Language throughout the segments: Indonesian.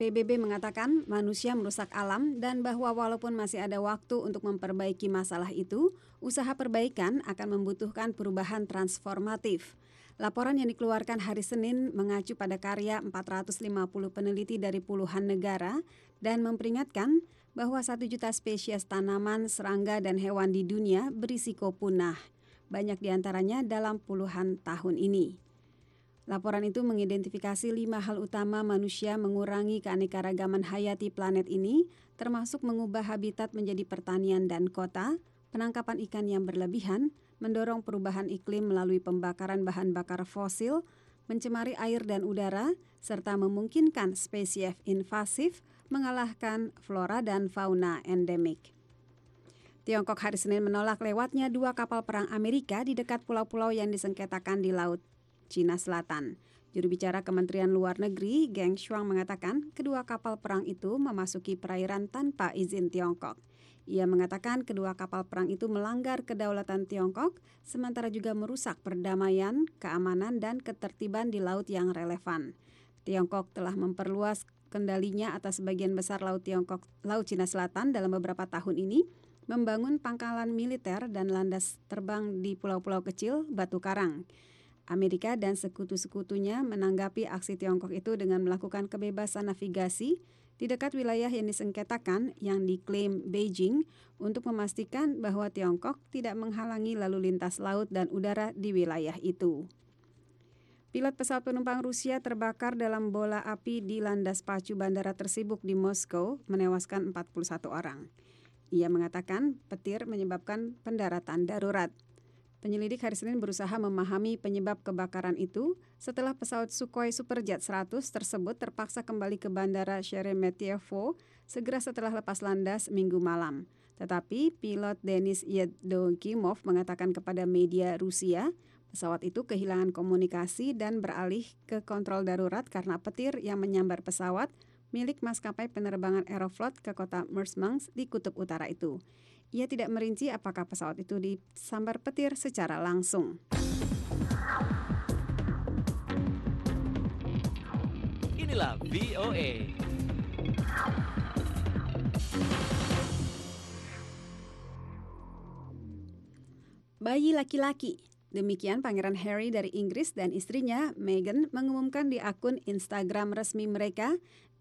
PBB mengatakan manusia merusak alam dan bahwa walaupun masih ada waktu untuk memperbaiki masalah itu, usaha perbaikan akan membutuhkan perubahan transformatif. Laporan yang dikeluarkan hari Senin mengacu pada karya 450 peneliti dari puluhan negara dan memperingatkan bahwa 1 juta spesies tanaman, serangga, dan hewan di dunia berisiko punah. Banyak diantaranya dalam puluhan tahun ini. Laporan itu mengidentifikasi 5 hal utama manusia mengurangi keanekaragaman hayati planet ini, termasuk mengubah habitat menjadi pertanian dan kota, penangkapan ikan yang berlebihan, mendorong perubahan iklim melalui pembakaran bahan bakar fosil, mencemari air dan udara, serta memungkinkan spesies invasif mengalahkan flora dan fauna endemik. Tiongkok hari Senin menolak lewatnya 2 kapal perang Amerika di dekat pulau-pulau yang disengketakan di Laut Cina Selatan. Juru bicara Kementerian Luar Negeri, Geng Shuang, mengatakan kedua kapal perang itu memasuki perairan tanpa izin Tiongkok. Ia mengatakan kedua kapal perang itu melanggar kedaulatan Tiongkok, sementara juga merusak perdamaian, keamanan, dan ketertiban di laut yang relevan. Tiongkok telah memperluas kendalinya atas sebagian besar Laut Cina Selatan dalam beberapa tahun ini, membangun pangkalan militer dan landas terbang di pulau-pulau kecil Batu Karang. Amerika dan sekutu-sekutunya menanggapi aksi Tiongkok itu dengan melakukan kebebasan navigasi di dekat wilayah yang disengketakan yang diklaim Beijing untuk memastikan bahwa Tiongkok tidak menghalangi lalu lintas laut dan udara di wilayah itu. Pilot pesawat penumpang Rusia terbakar dalam bola api di landas pacu bandara tersibuk di Moskow, menewaskan 41 orang. Ia mengatakan petir menyebabkan pendaratan darurat. Penyelidik hari Senin berusaha memahami penyebab kebakaran itu setelah pesawat Sukhoi Superjet 100 tersebut terpaksa kembali ke bandara Sheremetyevo segera setelah lepas landas Minggu malam. Tetapi pilot Denis Yevdokimov mengatakan kepada media Rusia, pesawat itu kehilangan komunikasi dan beralih ke kontrol darurat karena petir yang menyambar pesawat milik maskapai penerbangan Aeroflot ke kota Murmansk di Kutub Utara itu. Ia tidak merinci apakah pesawat itu disambar petir secara langsung. Inilah VOA. Bayi laki-laki. Demikian Pangeran Harry dari Inggris dan istrinya Meghan mengumumkan di akun Instagram resmi mereka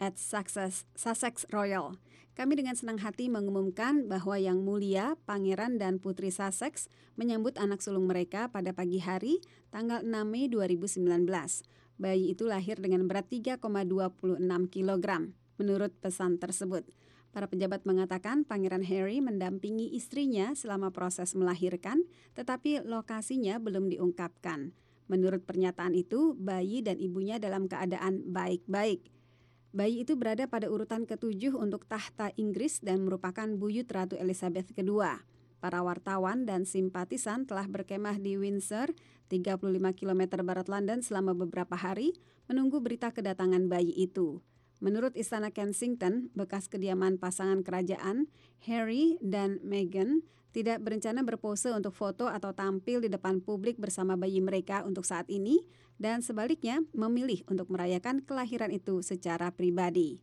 @SussexRoyal. Kami dengan senang hati mengumumkan bahwa Yang Mulia Pangeran dan Putri Sussex menyambut anak sulung mereka pada pagi hari tanggal 6 Mei 2019. Bayi itu lahir dengan berat 3,26 kg menurut pesan tersebut. Para pejabat mengatakan Pangeran Harry mendampingi istrinya selama proses melahirkan, tetapi lokasinya belum diungkapkan. Menurut pernyataan itu, bayi dan ibunya dalam keadaan baik-baik. Bayi itu berada pada urutan ke-7 untuk tahta Inggris dan merupakan buyut Ratu Elizabeth II. Para wartawan dan simpatisan telah berkemah di Windsor, 35 km barat London selama beberapa hari, menunggu berita kedatangan bayi itu. Menurut Istana Kensington, bekas kediaman pasangan kerajaan, Harry dan Meghan tidak berencana berpose untuk foto atau tampil di depan publik bersama bayi mereka untuk saat ini, dan sebaliknya memilih untuk merayakan kelahiran itu secara pribadi.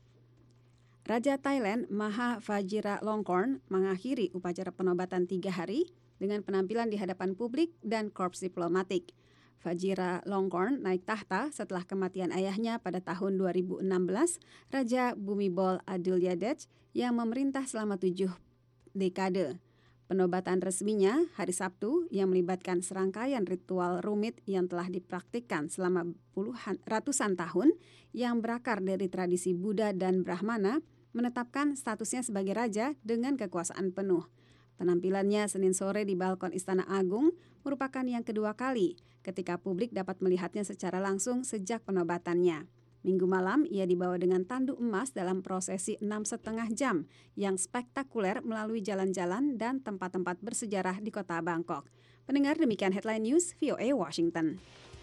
Raja Thailand Maha Vajiralongkorn mengakhiri upacara penobatan 3 hari dengan penampilan di hadapan publik dan korps diplomatik. Vajiralongkorn naik tahta setelah kematian ayahnya pada tahun 2016, Raja Bhumibol Adulyadej yang memerintah selama 7 dekade. Penobatan resminya hari Sabtu yang melibatkan serangkaian ritual rumit yang telah dipraktikkan selama ratusan tahun yang berakar dari tradisi Buddha dan Brahmana menetapkan statusnya sebagai raja dengan kekuasaan penuh. Penampilannya Senin sore di balkon Istana Agung merupakan yang kedua kali ketika publik dapat melihatnya secara langsung sejak penobatannya. Minggu malam, ia dibawa dengan tanduk emas dalam prosesi 6,5 jam yang spektakuler melalui jalan-jalan dan tempat-tempat bersejarah di kota Bangkok. Pendengar, demikian Headline News VOA Washington.